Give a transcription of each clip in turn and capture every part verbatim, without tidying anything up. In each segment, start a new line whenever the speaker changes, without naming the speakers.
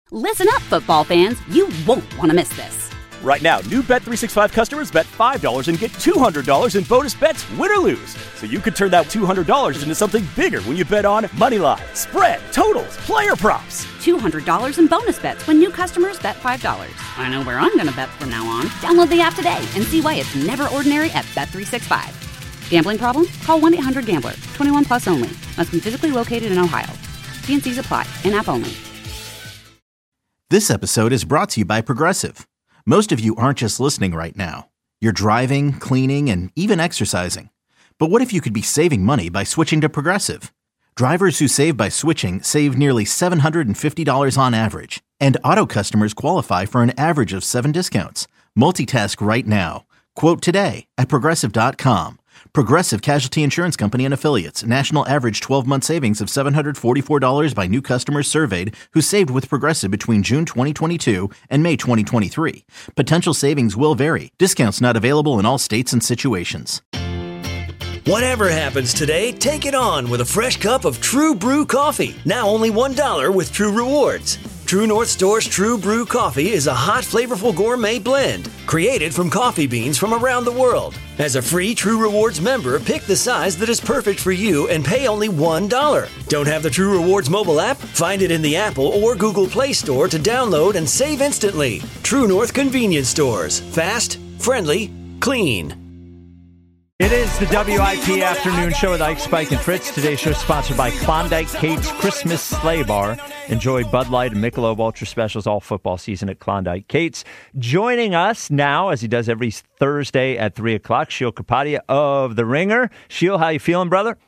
Listen up, football fans. You won't want to miss this.
Right now, new Bet three sixty-five customers bet five dollars and get two hundred dollars in bonus bets, win or lose. So you could turn that two hundred dollars into something bigger when you bet on moneyline, spread, totals, player props.
two hundred dollars in bonus bets when new customers bet five dollars. I know where I'm going to bet from now on. Download the app today and see why it's never ordinary at Bet three sixty-five. Gambling problem? Call one eight hundred gambler. twenty-one plus only. Must be physically located in Ohio. T and C's apply. In-app only.
This episode is brought to you by Progressive. Most of you aren't just listening right now. You're driving, cleaning, and even exercising. But what if you could be saving money by switching to Progressive? Drivers who save by switching save nearly seven hundred fifty dollars on average. And auto customers qualify for an average of seven discounts. Multitask right now. Quote today at Progressive dot com. Progressive Casualty Insurance Company and Affiliates. National average twelve-month savings of seven hundred forty-four dollars by new customers surveyed who saved with Progressive between June twenty twenty-two and May twenty twenty-three. Potential savings will vary. Discounts not available in all states and situations.
Whatever happens today, take it on with a fresh cup of True Brew coffee. Now only one dollar with True Rewards. True North Store's True Brew Coffee is a hot, flavorful gourmet blend created from coffee beans from around the world. As a free True Rewards member, pick the size that is perfect for you and pay only one dollar. Don't have the True Rewards mobile app? Find it in the Apple or Google Play Store to download and save instantly. True North Convenience Stores. Fast, friendly, clean.
It is the W I P Afternoon Show with Ike, Spike, and Fritz. Today's show is sponsored by Klondike Kate's Christmas Sleigh Bar. Enjoy Bud Light and Michelob Ultra Specials all football season at Klondike Kate's. Joining us now, as he does every Thursday at three o'clock, Sheil Kapadia of The Ringer. Sheil, how you feeling, brother?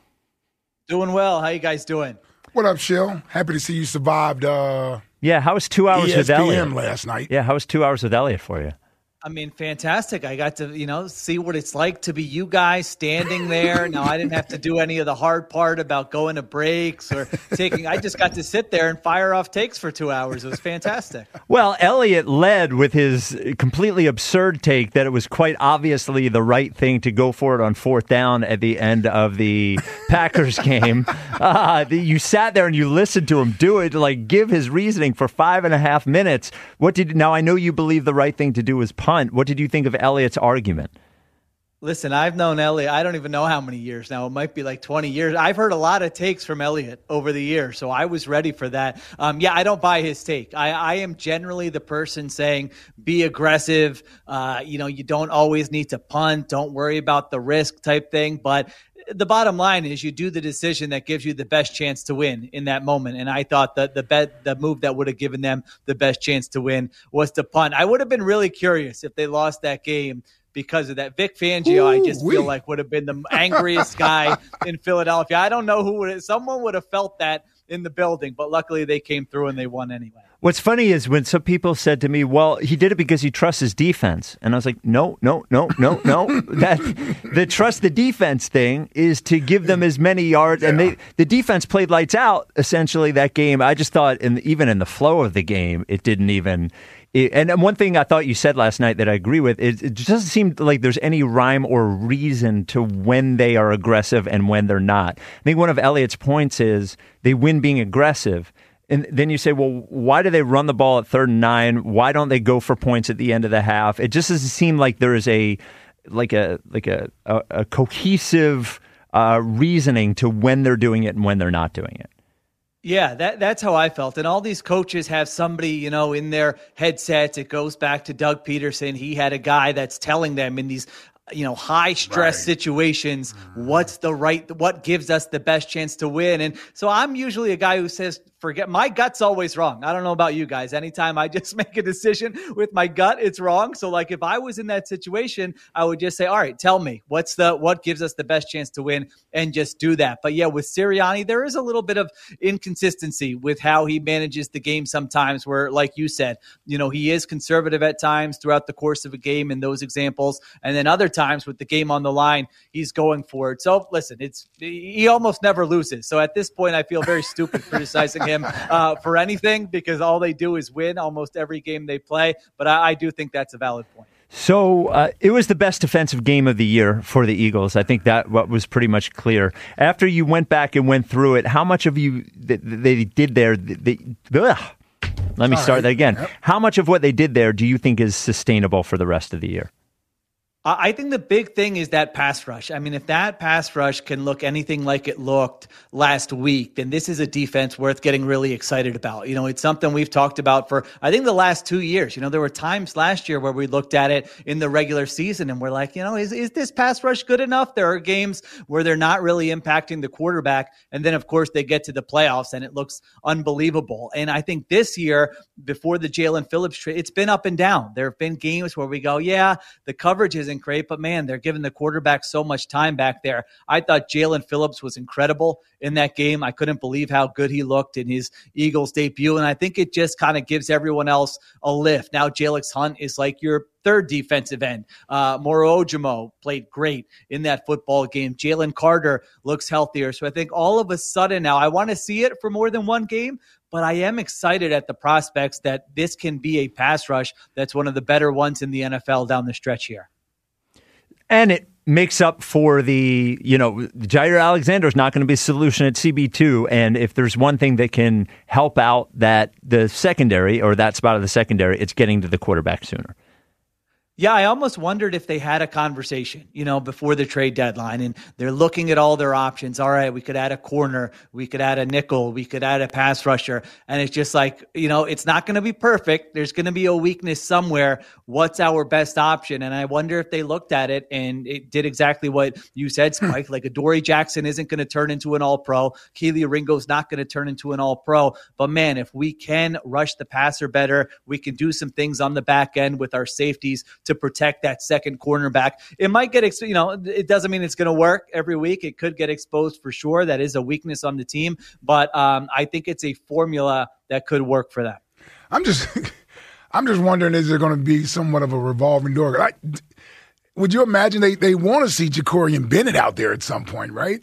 Doing well. How you guys doing?
What up, Sheil? Happy to see you survived uh,
yeah, how was two hours
E S P N
with Elliot?
last night.
Yeah, how was two hours with Elliot for you?
I mean, fantastic. I got to, you know, see what it's like to be you guys standing there. Now, I didn't have to do any of the hard part about going to breaks or taking – I just got to sit there and fire off takes for two hours. It was fantastic.
Well, Elliot led with his completely absurd take that it was quite obviously the right thing to go for it on fourth down at the end of the Packers game. Uh, the, you sat there and you listened to him do it, like give his reasoning for five and a half minutes. What did – now, I know you believe the right thing to do was punt. What did you think of Elliott's argument?
Listen, I've known Elliott, I don't even know how many years now. It might be like twenty years. I've heard a lot of takes from Elliott over the years, so I was ready for that. Um, yeah, I don't buy his take. I, I am generally the person saying be aggressive. Uh, you know, you don't always need to punt. Don't worry about the risk type thing. But the bottom line is you do the decision that gives you the best chance to win in that moment. And I thought that the bet, the move that would have given them the best chance to win was to punt. I would have been really curious if they lost that game because of that. Vic Fangio, Ooh, I just wee. feel like would have been the angriest guy in Philadelphia. I don't know who would have, someone would have felt that in the building, but luckily they came through and they won anyway.
What's funny is when some people said to me, well, he did it because he trusts his defense. And I was like, no, no, no, no, no. that the trust the defense thing is to give them as many yards. Yeah. And they, the defense played lights out, essentially, that game. I just thought, in, even in the flow of the game, it didn't even... It, and one thing I thought you said last night that I agree with is it just doesn't seem like there's any rhyme or reason to when they are aggressive and when they're not. I think one of Elliott's points is they win being aggressive. And then you say, well, why do they run the ball at third and nine? Why don't they go for points at the end of the half? It just doesn't seem like there is a like a like a a, a cohesive uh, reasoning to when they're doing it and when they're not doing it.
Yeah, that that's how I felt. And all these coaches have somebody, you know, in their headsets. It goes back to Doug Peterson. He had a guy that's telling them in these, you know, high stress right. situations, what's the right, what gives us the best chance to win. And so I'm usually a guy who says, forget, my gut's always wrong. I don't know about you guys. Anytime I just make a decision with my gut, it's wrong. So like if I was in that situation, I would just say, all right, tell me what's the, what gives us the best chance to win and just do that. But yeah, with Sirianni, there is a little bit of inconsistency with how he manages the game sometimes where, like you said, you know, he is conservative at times throughout the course of a game in those examples. And then other times with the game on the line, he's going for it. So listen, it's, he almost never loses. So at this point, I feel very stupid criticizing him uh, for anything because all they do is win almost every game they play. But I, I do think that's a valid point.
So uh, it was the best defensive game of the year for the Eagles. I think that what was pretty much clear. After you went back and went through it, how much of you that they did there? They, ugh, Let me
All
start
right.
that again.
Yep.
How much of what they did there do you think is sustainable for the rest of the year?
I think the big thing is that pass rush. I mean, if that pass rush can look anything like it looked last week, then this is a defense worth getting really excited about. You know, it's something we've talked about for, I think, the last two years. You know, there were times last year where we looked at it in the regular season and we're like, you know, is, is this pass rush good enough? There are games where they're not really impacting the quarterback. And then, of course, they get to the playoffs and it looks unbelievable. And I think this year, before the Jalen Phillips trade, it's been up and down. There have been games where we go, yeah, the coverage isn't great, but man, they're giving the quarterback so much time back there. I thought Jalen Phillips was incredible in that game. I couldn't believe how good he looked in his Eagles debut. And I think it just kind of gives everyone else a lift. Now, Jalix Hunt is like your third defensive end. Uh, Moro Ojimo played great in that football game. Jalen Carter looks healthier. So I think all of a sudden now I want to see it for more than one game, but I am excited at the prospects that this can be a pass rush that's one of the better ones in the N F L down the stretch here.
And it makes up for the, you know, Jair Alexander is not going to be a solution at C B two. And if there's one thing that can help out that the secondary or that spot of the secondary, it's getting to the quarterback sooner.
Yeah, I almost wondered if they had a conversation, you know, before the trade deadline, and they're looking at all their options. All right, we could add a corner, we could add a nickel, we could add a pass rusher. And it's just like, you know, it's not going to be perfect. There's going to be a weakness somewhere. What's our best option? And I wonder if they looked at it and it did exactly what you said, Spike. Like Adoree Jackson isn't going to turn into an all-pro. Keely Ringo's not going to turn into an all-pro. But man, if we can rush the passer better, we can do some things on the back end with our safeties to protect that second cornerback. It might get, you know, it doesn't mean it's going to work every week. It could get exposed for sure. That is a weakness on the team, but um, I think it's a formula that could work for them.
I'm just, I'm just wondering, is there going to be somewhat of a revolving door? I, would you imagine they, they want to see Jacorian Bennett out there at some point, right?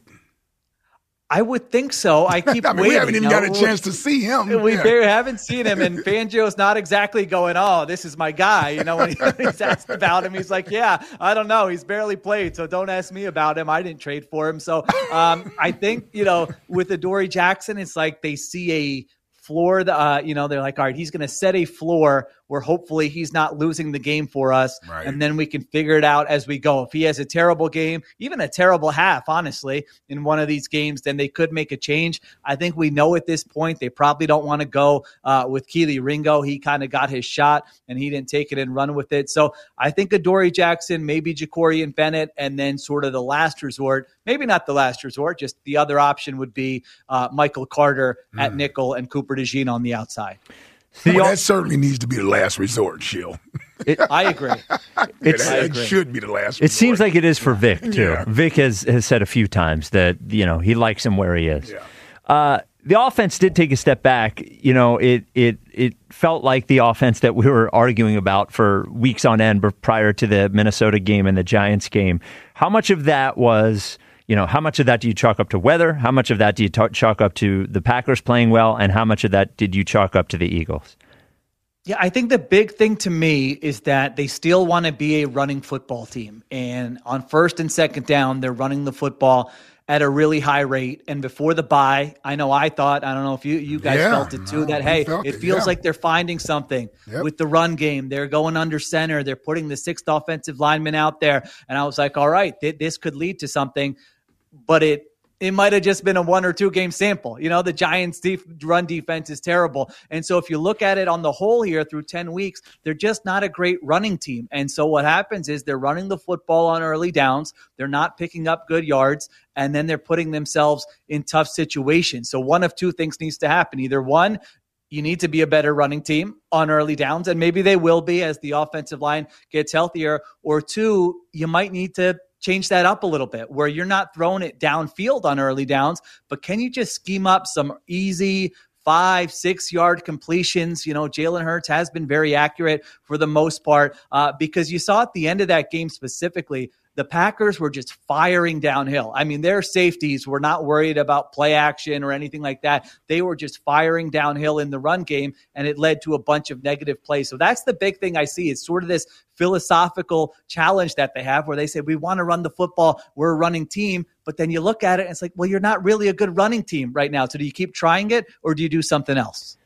I would think so. I keep
I mean,
waiting.
we haven't even
no,
got a chance to see him.
We
yeah.
barely haven't seen him, and Fangio's not exactly going, oh, this is my guy. You know, when he's asked about him, he's like, yeah, I don't know. He's barely played, so don't ask me about him. I didn't trade for him. So um, I think, you know, with Adoree Jackson, it's like they see a floor. The, uh, you know, they're like, all right, he's going to set a floor where hopefully he's not losing the game for us.
Right.
And then we can figure it out as we go. If he has a terrible game, even a terrible half, honestly, in one of these games, then they could make a change. I think we know at this point they probably don't want to go uh, with Keely Ringo. He kind of got his shot and he didn't take it and run with it. So I think Adoree Jackson, maybe Jacorian Bennett, and then sort of the last resort, maybe not the last resort, just the other option would be uh, Michael Carter mm. at nickel and Cooper DeJean on the outside.
Well, that certainly needs to be the last resort, Shill.
It, I agree.
It's,
that,
I
agree.
It should be the last resort.
It seems like it is for Vic, too.
Yeah.
Vic has, has said a few times that, you know, he likes him where he is.
Yeah.
Uh, the offense did take a step back. You know, it it it felt like the offense that we were arguing about for weeks on end prior to the Minnesota game and the Giants game. How much of that was... You know, how much of that do you chalk up to weather? How much of that do you t- chalk up to the Packers playing well? And how much of that did you chalk up to the Eagles?
Yeah, I think the big thing to me is that they still want to be a running football team. And on first and second down, they're running the football at a really high rate. And before the bye, I know I thought, I don't know if you, you guys
yeah,
felt it too,
no,
that, hey, it,
it,
feels
yeah.
like they're finding something
yep.
with the run game. They're going under center. They're putting the sixth offensive lineman out there. And I was like, all right, th- this could lead to something. But it it might have just been a one or two game sample. You know, the Giants' def- run defense is terrible. And so if you look at it on the whole here through ten weeks, they're just not a great running team. And so what happens is they're running the football on early downs. They're not picking up good yards. And then they're putting themselves in tough situations. So one of two things needs to happen. Either one, you need to be a better running team on early downs, and maybe they will be as the offensive line gets healthier. Or two, you might need to change that up a little bit where you're not throwing it downfield on early downs, but can you just scheme up some easy five, six yard completions? You know, Jalen Hurts has been very accurate for the most part uh, because you saw at the end of that game specifically, the Packers were just firing downhill. I mean, their safeties were not worried about play action or anything like that. They were just firing downhill in the run game, and it led to a bunch of negative plays. So that's the big thing I see. It's sort of this philosophical challenge that they have where they say, we want to run the football. We're a running team. But then you look at it and it's like, well, you're not really a good running team right now. So do you keep trying it or do you do something else?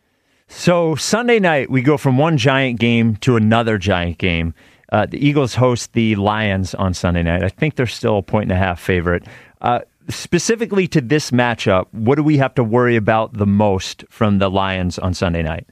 So Sunday night, we go from one Giant game to another Giant game. Uh, the Eagles host the Lions on Sunday night. I think they're still a point and a half favorite. Uh, specifically to this matchup, what do we have to worry about the most from the Lions on Sunday night?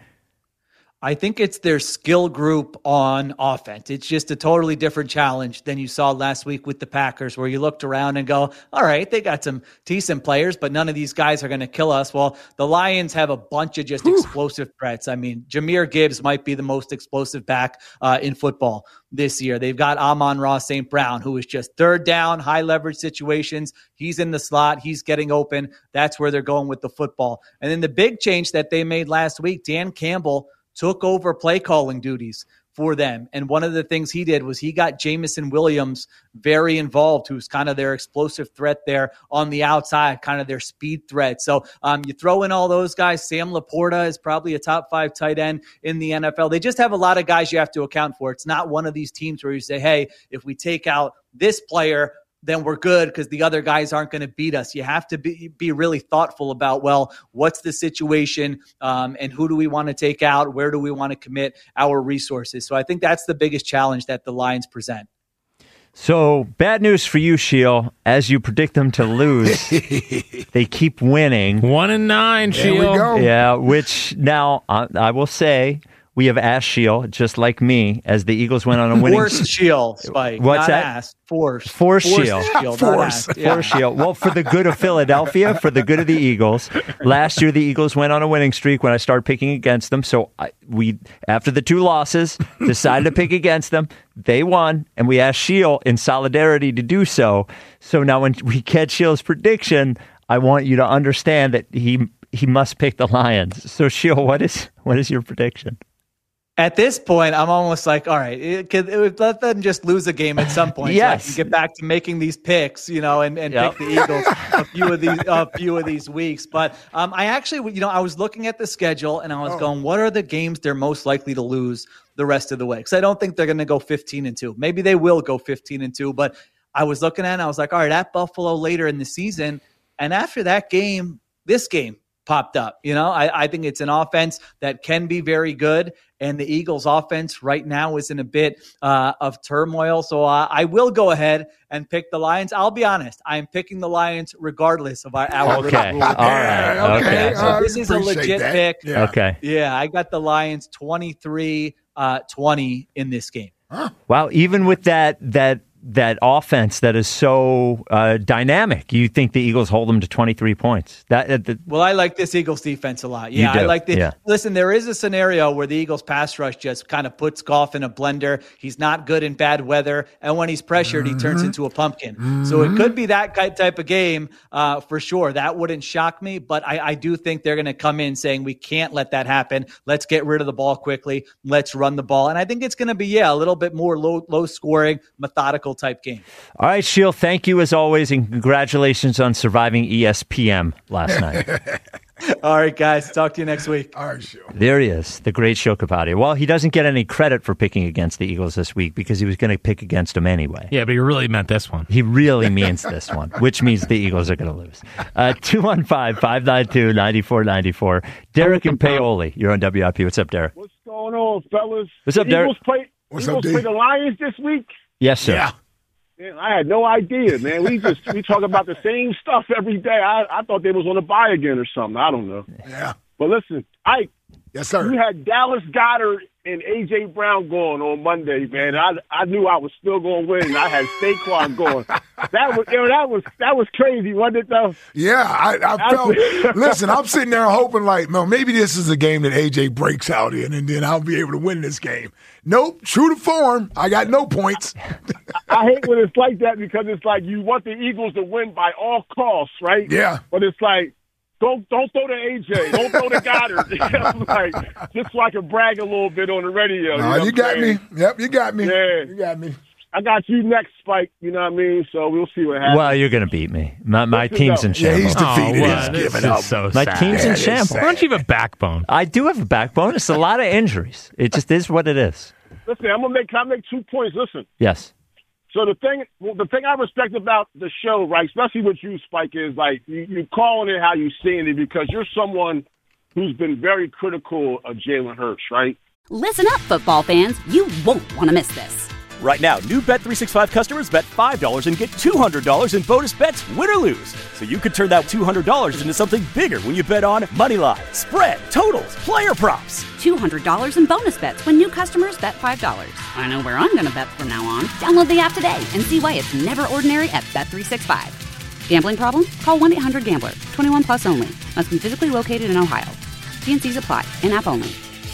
I think it's their skill group on offense. It's just a totally different challenge than you saw last week with the Packers, where you looked around and go, all right, they got some decent players, but none of these guys are going to kill us. Well, the Lions have a bunch of just Whew. explosive threats. I mean, Jahmyr Gibbs might be the most explosive back uh, in football this year. They've got Amon-Ra Saint Brown, who is just third down, high leverage situations. He's in the slot. He's getting open. That's where they're going with the football. And then the big change that they made last week, Dan Campbell took over play calling duties for them. And one of the things he did was he got Jameson Williams very involved, who's kind of their explosive threat there on the outside, kind of their speed threat. So um, you throw in all those guys. Sam Laporta is probably a top five tight end in the N F L. They just have a lot of guys you have to account for. It's not one of these teams where you say, hey, if we take out this player, then we're good because the other guys aren't going to beat us. You have to be, be really thoughtful about, well, what's the situation um, and who do we want to take out? Where do we want to commit our resources? So I think that's the biggest challenge that the Lions present.
So bad news for you, Sheil. As you predict them to lose, they keep winning.
One and nine, Sheil.
There we go.
Yeah, which now uh, I will say, we have asked Sheil, just like me, as the Eagles went on a winning...
Forced Sheil, Spike.
What's
not
that?
Asked. Forced.
Forced
Forced
Sheil.
Sheil, not
Force.
asked. Yeah.
Forced Sheil. Well, for the good of Philadelphia, for the good of the Eagles. Last year, the Eagles went on a winning streak when I started picking against them. So I, we, after the two losses, decided to pick against them. They won, and we asked Sheil in solidarity to do so. So now when we get Sheil's prediction, I want you to understand that he he must pick the Lions. So Sheil, what is what is your prediction?
At this point, I'm almost like, all right, it could, it would, let them just lose a game at some point.
Yes.
So I can get back to making these picks, you know, and, and
Yep.
pick the Eagles a few of these a few of these weeks. But um, I actually, you know, I was looking at the schedule and I was
Oh.
going, what are the games they're most likely to lose the rest of the way? Because I don't think they're going to go fifteen and two. Maybe they will go fifteen and two. But I was looking at it and I was like, all right, at Buffalo later in the season. And after that game, this game popped up. You know, I, I think it's an offense that can be very good. And the Eagles offense right now is in a bit uh, of turmoil. So uh, I will go ahead and pick the Lions. I'll be honest. I'm picking the Lions regardless of our, our
Okay.
rule.
All right. Okay.
So
I
this is a
appreciate
legit
that.
pick.
Yeah.
Okay.
Yeah, I got the Lions twenty-three twenty in this game.
Wow. Even with that that that offense that is so uh, dynamic, you think the Eagles hold them to twenty-three points? That, uh, the,
Well, I like this Eagles defense a lot. Yeah,
You do,
I like the.
yeah.
Listen, there is a scenario where the Eagles pass rush just kind of puts Goff in a blender. He's not good in bad weather, and when he's pressured, he turns into a pumpkin. So it could be that ki- type of game uh, for sure. That wouldn't shock me, but I, I do think they're going to come in saying we can't let that happen. Let's get rid of the ball quickly. Let's run the ball, and I think it's going to be yeah a little bit more low low scoring, methodical type game.
all right, Sheil, thank you as always, and congratulations on surviving E S P M last night.
All right, guys. Talk to you next week.
All right, sure.
There he is, the great Sheil Kapadia. Well, he doesn't get any credit for picking against the Eagles this week because he was going to pick against them anyway.
Yeah, but you really meant this one.
He really means this one, which means the Eagles are going to lose. Uh, two one five, five nine two, nine four nine four. Derek and Paoli, you're on W I P. What's up, Derek?
What's going on, fellas?
What's up,
the
Derek?
Eagles play,
What's
Eagles
up, D?
play the Lions this week?
Yes, sir.
Yeah.
Man, I had no idea, man. We just we talk about the same stuff every day. I, I thought they was on the bye again or something. I don't know.
Yeah.
But listen, I
Yes, sir.
you had Dallas Goedert and A J Brown going on Monday, man. I I knew I was still going to win. And I had Saquon going. That was you know, that was that was crazy, wasn't it? Though.
Yeah, I, I felt. Listen, I'm sitting there hoping like, well, maybe this is a game that A J breaks out in, and then I'll be able to win this game. Nope, true to form, I got no points.
I hate when it's like that because it's like you want the Eagles to win by all costs, right?
Yeah.
But it's like, don't don't throw to A J, don't throw to Goddard. Like, just so I can brag a little bit on the radio.
No,
you know
you got
what I'm
me. Yep, you got me.
Yeah.
You got me.
I got you next, Spike. You know what I mean? So we'll see what happens.
Well, you're going to beat me. My, my
Listen,
team's
no.
in
Yeah, he's
shambles.
defeated.
Oh, well,
He's
this
giving
is
up.
so
My
sad.
team's in
That is
shambles.
sad.
Why don't you have a backbone?
I do have a backbone. It's a lot of injuries. It just is what it is.
Listen, I'm gonna make. Can I make two points? Listen.
Yes.
So the thing, well, the thing I respect about the show, right, especially with you, Spike, is like you, you calling it how you seeing it because you're someone who's been very critical of Jalen Hurts, right?
Listen up, football fans. You won't want to miss this.
Right now, new Bet three sixty-five customers bet five dollars and get two hundred dollars in bonus bets, win or lose. So you could turn that two hundred dollars into something bigger when you bet on moneyline, spread, totals, player props.
two hundred dollars in bonus bets when new customers bet five dollars. I know where I'm going to bet from now on. Download the app today and see why it's never ordinary at Bet three sixty-five. Gambling problem? Call one eight hundred gambler. twenty-one plus only. Must be physically located in Ohio. T and C's apply. In-app only.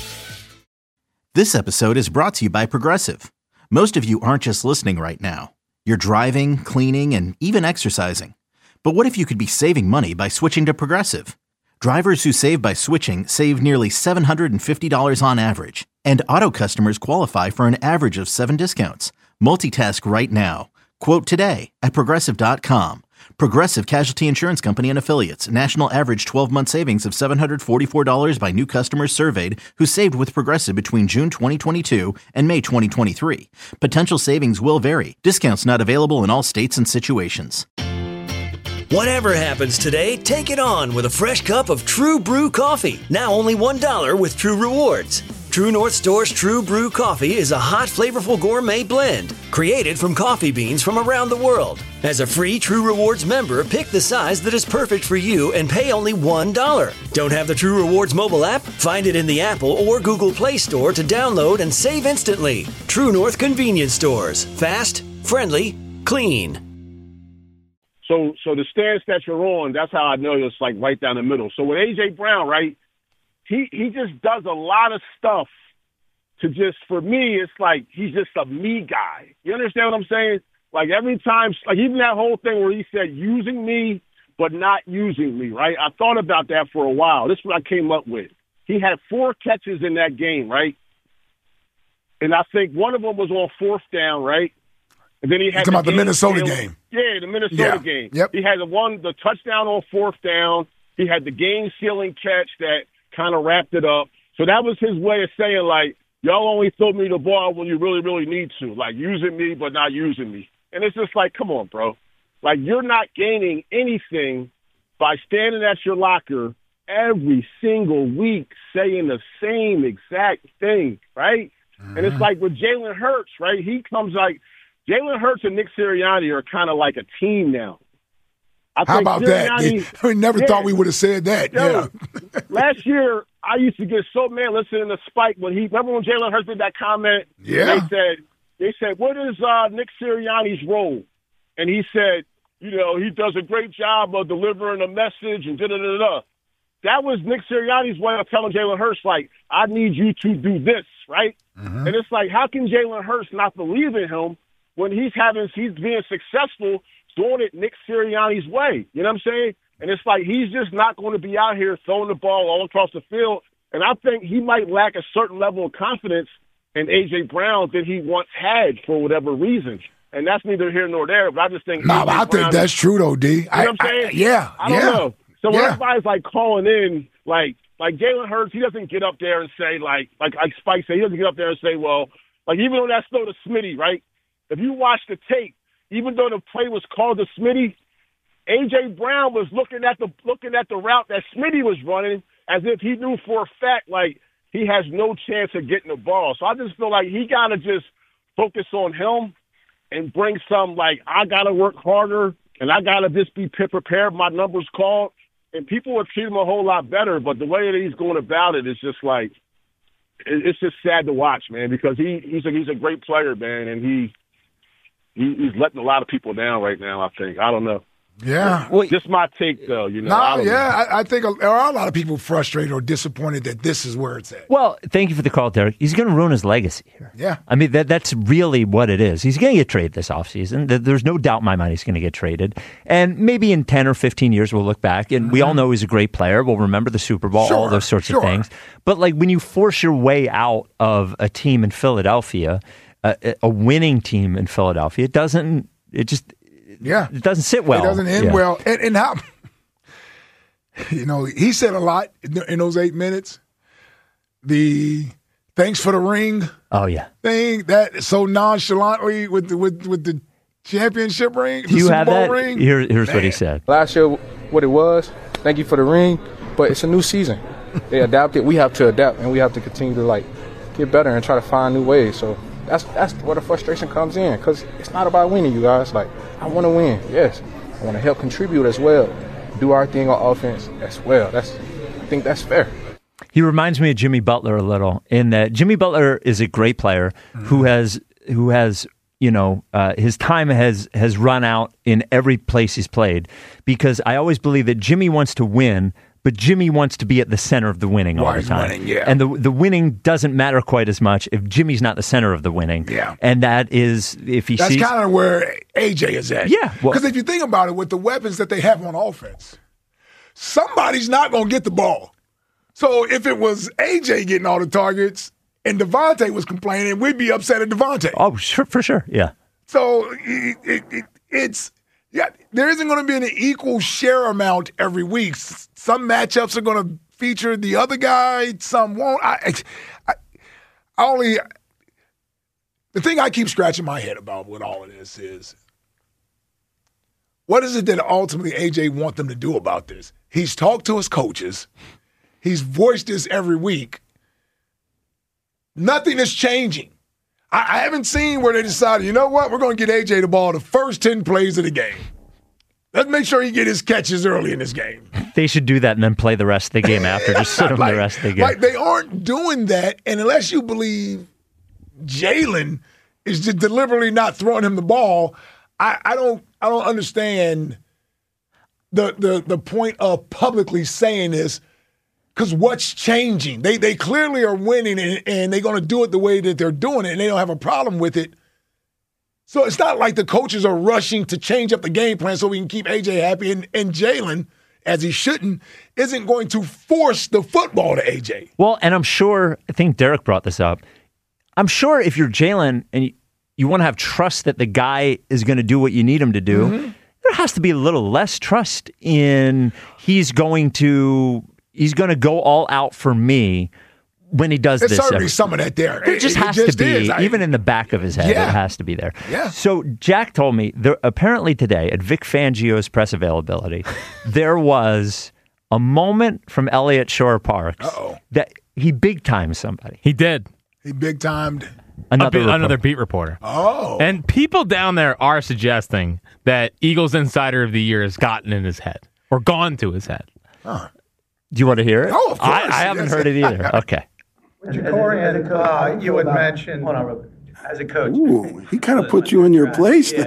This episode is brought to you by Progressive. Most of you aren't just listening right now. You're driving, cleaning, and even exercising. But what if you could be saving money by switching to Progressive? Drivers who save by switching save nearly seven hundred fifty dollars on average. And auto customers qualify for an average of seven discounts. Multitask right now. Quote today at Progressive dot com. Progressive Casualty Insurance Company and Affiliates. National average twelve-month savings of seven hundred forty-four dollars by new customers surveyed who saved with Progressive between June twenty twenty-two and May twenty twenty-three. Potential savings will vary. Discounts not available in all states and situations.
Whatever happens today, take it on with a fresh cup of True Brew coffee. Now only one dollar with True Rewards. True North Store's True Brew coffee is a hot, flavorful gourmet blend created from coffee beans from around the world. As a free True Rewards member, pick the size that is perfect for you and pay only one dollar. Don't have the True Rewards mobile app? Find it in the Apple or Google Play Store to download and save instantly. True North Convenience Stores. Fast, friendly, clean.
So, so the stance that you're on, that's how I know it's like right down the middle. So with A J Brown, right, he he just does a lot of stuff to just, for me, it's like he's just a me guy. You understand what I'm saying? Like every time, like even that whole thing where he said using me but not using me, right? I thought about that for a while. This is what I came up with. He had four catches in that game, right? And I think one of them was on fourth down, right? And then he had
You're talking
the
about the Minnesota game.
Yeah, the Minnesota
Yeah.
game.
Yep.
He had the one, the touchdown on fourth down. He had the game-sealing catch that kind of wrapped it up. So that was his way of saying, like, y'all only throw me the ball when you really, really need to, like using me but not using me. And it's just like, come on, bro. Like, you're not gaining anything by standing at your locker every single week saying the same exact thing, right? Mm-hmm. And it's like with Jalen Hurts, right? He comes like – Jalen Hurts and Nick Sirianni are kind of like a team now. I
How
think
about
Sirianni,
that? We never
yeah.
thought we would have said that.
Yo,
Yeah.
last year, I used to get so mad listening to Spike when he remember when Jalen Hurts did that comment.
Yeah.
They said they said what is uh, Nick Sirianni's role, and he said, you know, he does a great job of delivering a message and da da da da. That was Nick Sirianni's way of telling Jalen Hurts, like, I need you to do this, right? Mm-hmm. And it's like, how can Jalen Hurts not believe in him when he's having he's being successful doing it Nick Sirianni's way? You know what I'm saying? And it's like he's just not going to be out here throwing the ball all across the field. And I think he might lack a certain level of confidence in A J Brown that he once had for whatever reason. And that's neither here nor there. But I just think
No, nah, I think that's
is,
true, though, D.
You know
I,
what I'm saying?
I, yeah,
I don't
yeah.
know. So when
yeah.
everybody's like calling in, like like Jalen Hurts, he doesn't get up there and say, like, like, like Spike said, he doesn't get up there and say, well, like even on that throw to Smitty, right? If you watch the tape, even though the play was called to Smitty, A J Brown was looking at the looking at the route that Smitty was running as if he knew for a fact, like, he has no chance of getting the ball. So I just feel like he got to just focus on him and bring some, like, I got to work harder and I got to just be prepared, my numbers called. And people would treat him a whole lot better, but the way that he's going about it is just like, it's just sad to watch, man, because he, he's, a, he's a great player, man, and he – He, he's letting a lot of people down right now, I think. I don't know.
Yeah.
Well, just my take, though. You know.
No,
I don't
yeah.
know.
I, I think there are a lot of people frustrated or disappointed that this is where it's at.
Well, thank you for the call, Derek. He's going to ruin his legacy here.
Yeah.
I mean, that that's really what it is. He's going to get traded this offseason. There's no doubt in my mind he's going to get traded. And maybe in ten or fifteen years, we'll look back, and mm-hmm. we all know he's a great player. We'll remember the Super Bowl,
sure,
all those sorts
sure.
of things. But, like, when you force your way out of a team in Philadelphia, a, a winning team in Philadelphia, it doesn't... It just,
yeah,
it doesn't sit well.
It doesn't end
yeah.
well. And, and how, you know, he said a lot in, in those eight minutes. The thanks for the ring.
Oh yeah,
thing that so nonchalantly with the, with with the championship ring.
Do
the
you
Super
have
Bowl
that?
Ring.
Here, here's
Man.
what he said.
Last year, what it was. Thank you for the ring, but it's a new season. they adapted. We have to adapt, and we have to continue to like get better and try to find new ways. So that's that's where the frustration comes in, because it's not about winning, you guys. Like, I want to win, yes. I want to help contribute as well, do our thing on offense as well. That's I think that's fair.
He reminds me of Jimmy Butler a little, in that Jimmy Butler is a great player mm-hmm. who has who has. You know, uh, his time has has run out in every place he's played, because I always believe that Jimmy wants to win, but Jimmy wants to be at the center of the winning all
Why
the time.
Winning, yeah.
And the the winning doesn't matter quite as much if Jimmy's not the center of the winning.
Yeah.
And that is, if he
That's
sees...
That's kind of where A J is at.
Yeah.
Because well, if you think about it, with the weapons that they have on offense, somebody's not going to get the ball. So if it was A J getting all the targets and Devontae was complaining, we'd be upset at Devontae.
Oh, sure, for sure, yeah.
So it, it, it, it's, yeah, there isn't going to be an equal share amount every week. Some matchups are going to feature the other guy, some won't. I, I, I only, the thing I keep scratching my head about with all of this is, what is it that ultimately A J want them to do about this? He's talked to his coaches. He's voiced this every week. Nothing is changing. I, I haven't seen where they decided, you know what, we're going to get A J the ball the first ten plays of the game. Let's make sure he get his catches early in this game.
They should do that and then play the rest of the game after. Just sit him
like,
the rest of the game.
Like, they aren't doing that, and unless you believe Jalen is just deliberately not throwing him the ball, I, I don't I don't understand the the the point of publicly saying this. Because what's changing? They they clearly are winning, and, and they're going to do it the way that they're doing it, and they don't have a problem with it. So it's not like the coaches are rushing to change up the game plan so we can keep A J happy, and, and Jalen, as he shouldn't, isn't going to force the football to A J.
Well, and I'm sure, I think Derek brought this up, I'm sure if you're Jalen and you, you want to have trust that the guy is going to do what you need him to do, mm-hmm. there has to be a little less trust in he's going to... He's going to go all out for me when he does
There's
this.
There's certainly
every,
some of that there.
There just
it,
has
it just
to be,
is. I,
even in the back of his head,
yeah.
it has to be there.
Yeah.
So Jack told me, there, apparently today at Vic Fangio's press availability, there was a moment from Elliott Shore Parks
Uh-oh.
that he big-timed somebody.
He did.
He big-timed...
Another,
beat, another beat reporter.
Oh.
And people down there are suggesting that Eagles Insider of the Year has gotten in his head or gone to his head.
Huh.
Do you want to hear it?
Oh, of course.
I, I haven't
yes.
heard it either. Okay.
Corey, uh, you had mentioned, hold on, as a coach.
Ooh, he kind of put you in your place
yeah.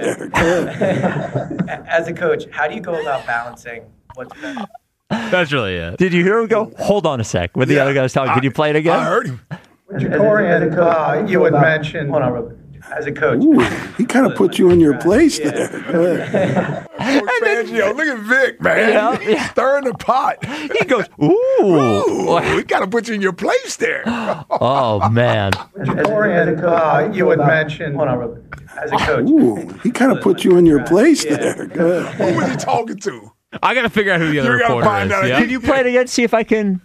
there.
As a coach, how do you go about balancing what's best?
That's really it.
Did you hear him go, hold on a sec, when the
Yeah.
other guy was talking? Could you play it again?
I heard him.
Corey, uh, you had mentioned, hold on, as a coach.
Ooh, he kind of put you in your place
yeah.
there.
Coach Fangio, look at Vic, man.
Yeah,
He's
yeah.
stirring the pot.
He goes, ooh.
Ooh, we got to put you in your place there.
Oh, man.
Corey, uh, you had mentioned, hold on, as a coach.
Ooh, he kind of put you in your place
yeah.
there. Good.
Who was he talking to?
I got to figure out who the other
You gotta
reporter
find
is.
out.
Yeah?
Can you play it again? See if I can.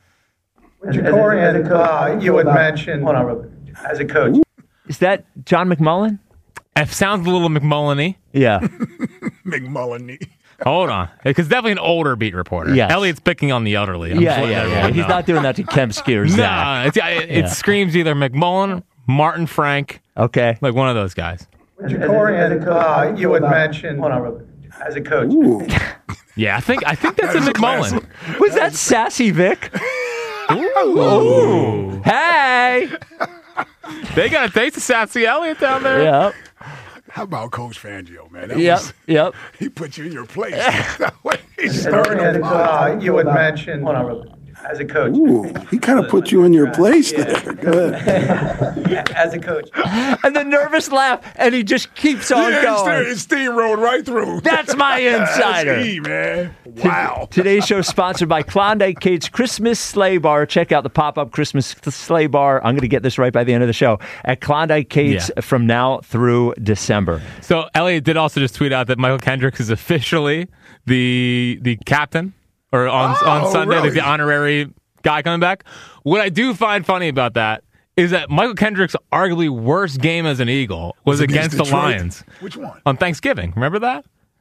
Corey, uh, you had mentioned, hold on, as a coach.
Is that John McMullen?
It sounds a little McMullen-y.
Yeah.
McMullen.
Hold on. Because definitely an older beat reporter.
Yes.
Elliott's picking on the elderly. I'm
yeah,
just
yeah,
letting
yeah.
everyone
He's
know.
not doing that to Kemp Ski or
No,
Zach.
it's, it, it
Yeah.
screams either McMullen, Martin Frank,
Okay.
like one of those guys.
Corey, uh, you had mentioned, hold on, as a coach.
Ooh.
Yeah, I think I think that's a
That is
McMullen.
classic.
Was that Sassy Vic?
Ooh.
Hey!
They got a taste of Sassy Elliott down there.
Yep.
How about Coach Fangio, man? That
Yep.
was,
Yep.
he put you in your place. That way he's stirring the
Corey,
pot.
uh, you had mentioned, hold on, as a coach.
Ooh, he kind of put you in your place there. Good.
As a coach.
And the nervous laugh, and he just keeps on
Yeah,
going.
it's steamrolled right through.
That's my insider.
That's E, man. Wow.
Today's show is sponsored by Klondike Kate's Christmas Sleigh Bar. Check out the pop-up Christmas Sleigh Bar. I'm going to get this right by the end of the show at Klondike Kate's
Yeah.
from now through December.
So Elliott did also just tweet out that Michael Kendricks is officially the the captain, or on
Oh,
on Sunday,
really?
like the honorary guy coming back. What I do find funny about that is that Michael Kendricks' arguably worst game as an Eagle was,
Was
against,
against
the
Detroit?
Lions
Which one?
on Thanksgiving. Remember that?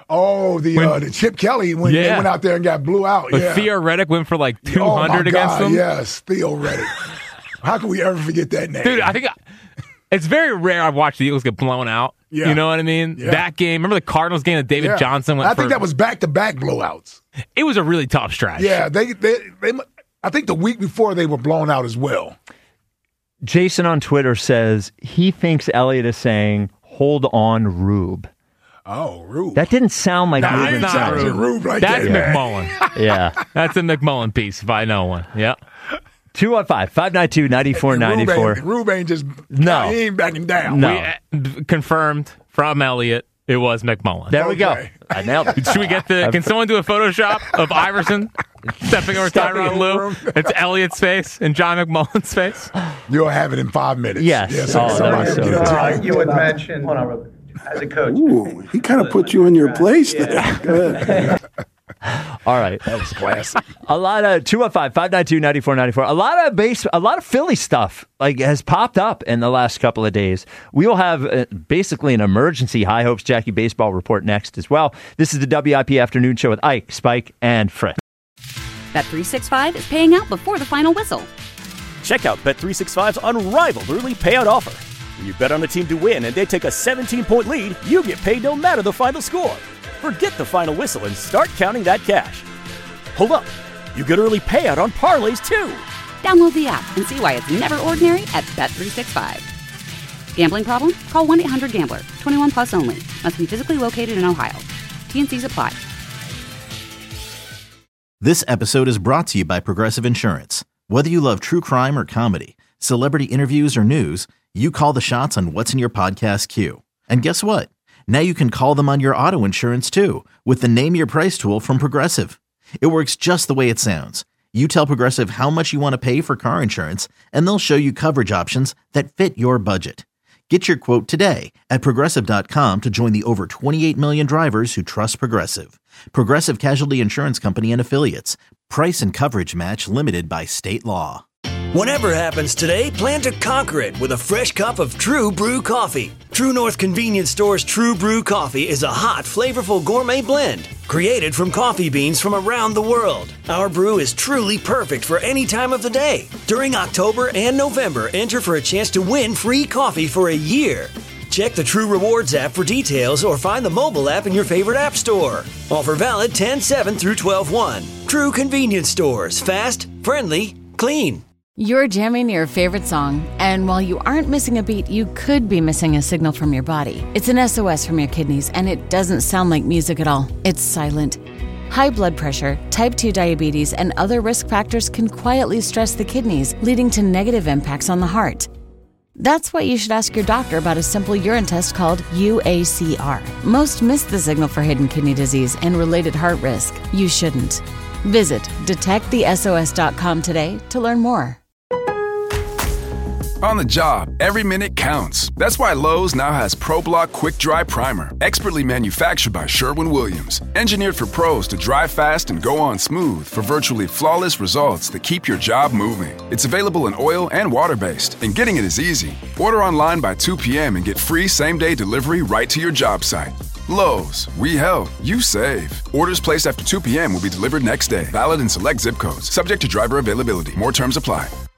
Oh, the
When-
uh, the Chip Kelly when they
Yeah.
went out there and got blew out.
But
Yeah.
Theo Reddick went for like two
Oh, my
hundred against
God,
them.
Yes, Theo Reddick. How can we ever forget that name?
Dude, I think I, it's very rare I've watched the Eagles get blown out.
Yeah.
You know what I mean?
Yeah.
That game, remember the Cardinals game that David
Yeah.
Johnson went
I think
for?
that was back-to-back blowouts.
It was a really tough stretch.
Yeah, they, they, they, I think the week before they were blown out as well.
Jason on Twitter says he thinks Elliott is saying, hold on, Rube.
Oh, Rube.
That didn't sound like
Nah,
Rube.
it
and
didn't sound
Sally.
like Rube like
That's
that.
McMullen.
Yeah.
That's a McMullen piece, if I know one. Yeah.
two one five, five nine two, nine four nine
Rube
four.
ain't, Rube ain't just,
No.
he ain't backing down.
No.
We, uh, confirmed from Elliott, it was McMullen.
There we go.
Okay.
I nailed it.
Should we get the? Can someone do a Photoshop of Iverson stepping over
Stepping
Tyronn
over
Lue?
him.
It's Elliott's face and John McMullen's face.
You'll have it in five minutes.
Yes.
Yeah, so
Oh,
somebody
that was
get
so
it to
Uh,
you.
you had mentioned, hold on, real quick. As a coach.
Ooh, he kind of put you in your place there. Good.
All right.
That was classic.
A lot of two one five, five nine two, nine four nine four. A lot of base, a lot of Philly stuff like has popped up in the last couple of days. We will have uh, basically an emergency High Hopes Jackie baseball report next as well. This is the W I P Afternoon Show with Ike, Spike, and Fritz.
Bet three sixty-five is paying out before the final whistle.
Check out Bet three sixty-five's unrivaled early payout offer. When you bet on a team to win and they take a seventeen-point lead, you get paid no matter the final score. Forget the final whistle and start counting that cash. Hold up. You get early payout on parlays, too.
Download the app and see why it's never ordinary at Bet three sixty-five. Gambling problem? Call one eight hundred gambler. twenty-one plus only. Must be physically located in Ohio. T N Cs apply.
This episode is brought to you by Progressive Insurance. Whether you love true crime or comedy, celebrity interviews or news, you call the shots on what's in your podcast queue. And guess what? Now you can call them on your auto insurance too with the Name Your Price tool from Progressive. It works just the way it sounds. You tell Progressive how much you want to pay for car insurance, and they'll show you coverage options that fit your budget. Get your quote today at Progressive dot com to join the over twenty-eight million drivers who trust Progressive. Progressive Casualty Insurance Company and Affiliates. Price and coverage match limited by state law.
Whatever happens today, plan to conquer it with a fresh cup of True Brew coffee. True North Convenience Store's True Brew coffee is a hot, flavorful gourmet blend created from coffee beans from around the world. Our brew is truly perfect for any time of the day. During October and November, enter for a chance to win free coffee for a year. Check the True Rewards app for details or find the mobile app in your favorite app store. Offer valid ten seven through twelve one. True Convenience Stores. Fast, friendly, clean.
You're jamming your favorite song, and while you aren't missing a beat, you could be missing a signal from your body. It's an S O S from your kidneys, and it doesn't sound like music at all. It's silent. High blood pressure, type two diabetes, and other risk factors can quietly stress the kidneys, leading to negative impacts on the heart. That's why you should ask your doctor about a simple urine test called U A C R. Most miss the signal for hidden kidney disease and related heart risk. You shouldn't. Visit detect the S O S dot com today to learn more.
On the job, every minute counts. That's why Lowe's now has ProBlock Quick Dry Primer, expertly manufactured by Sherwin-Williams. Engineered for pros to dry fast and go on smooth for virtually flawless results that keep your job moving. It's available in oil and water-based, and getting it is easy. Order online by two p.m. and get free same-day delivery right to your job site. Lowe's, we help, you save. Orders placed after two p.m. will be delivered next day. Valid in select zip codes. Subject to driver availability. More terms apply.